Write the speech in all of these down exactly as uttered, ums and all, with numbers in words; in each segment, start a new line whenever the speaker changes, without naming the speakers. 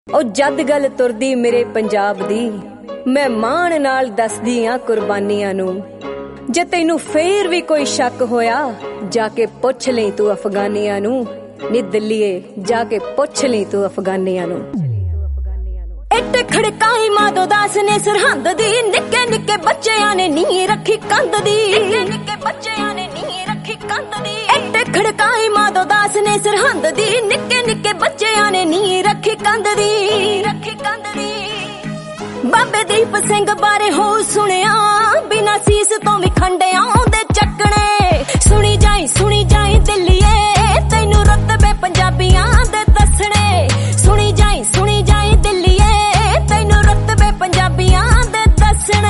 ओ जद गल तुरदी मेरे पंजाब दी, मैं मान नाल दसदी आ कुर्बानियां नू। जे तैनू फेर भी कोई शक होया, जाके पुछ ले तू अफगानियां नू। नी दिल्लीए जाके पुछ ले तू अफगानियां नू। एटे खड़काई माधो दास ने सरहंद दी, निक्के निक्के बच्चियां ने नी रखी कंध दी। निक्के निक्के बच्चियां ने नी रखी कंध दी। एटे खड़काई माधो दास ने सरहंद दी, निक्के निक्के बच्चियां ने नी रखी कंध दी। रखी कंध दी। बाबे दीप सिंह बारे हो सुनिया, बिना सीस तो भी खंडियां दे चकने। सुनी जाई सुनी जाई दिल्लीए, तैनू रतबे पंजाबियां दे दसणे। सुनी जाई सुनी जाई दिल्लीए, तैनू रतबे पंजाबियां दे दसणे।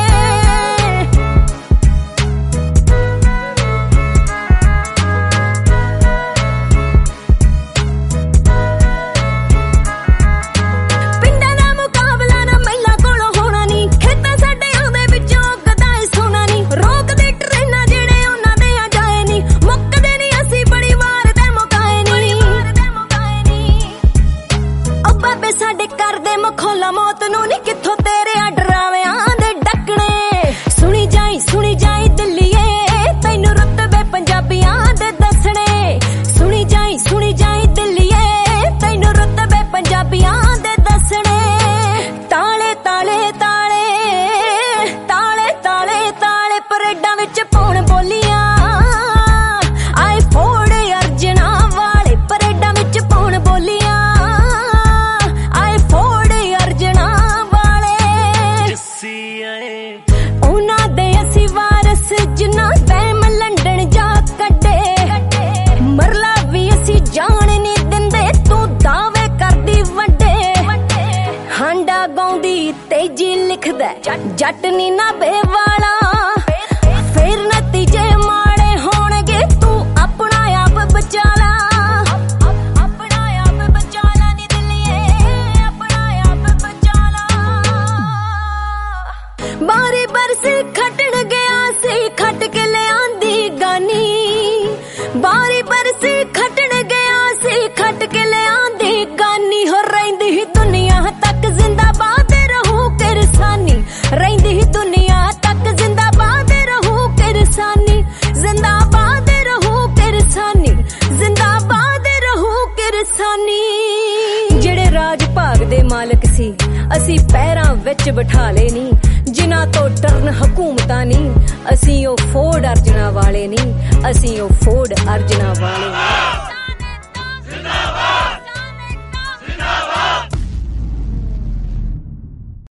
मौत नू नी किथों तेरे डरावियां दे डकने। सुनी जाई सुनी जाई दिल्लीए, तैनू रतबे पंजाबियां दे दसणे। सुनी जाई सुनी जाई दिल्लीए, तैनू रतबे पंजाबियां दे दसणे। ताले ताले ताले ताले ताले ताले परेडां विच पौण बोलियां, आए फोड़ अर्जना वाले परेडां विच पौण बोलियां। तेजी लिखदा जट नी ना बेवाला, फिर नतीजे माड़े होणगे, तू अपना आप बचा ला। अपना आप बचा ला नी दिल्लीए, अपना आप बचा ला। बारी बरसी खटण गया सी, खट के ले आंदी गानी। बारी बरसी खटण गया सी, खट के ले आंदी गानी। हो रहिंदी दुनिया तक जिंदाबाद रहिंदी दुनिया तक जिंदाबाद रहू किरसानी। जिंदाबाद रहू किरसानी, जिंदाबाद रहू किरसानी। जेड़े राज भाग दे मालक सी, असी पैरां विच बिठा ले नी। जिन्हां तो डरन हुकूमतां नी, असी ओ फोड़ अर्जना वाले नी। असी ओ फोड़ अर्जना वाले नी।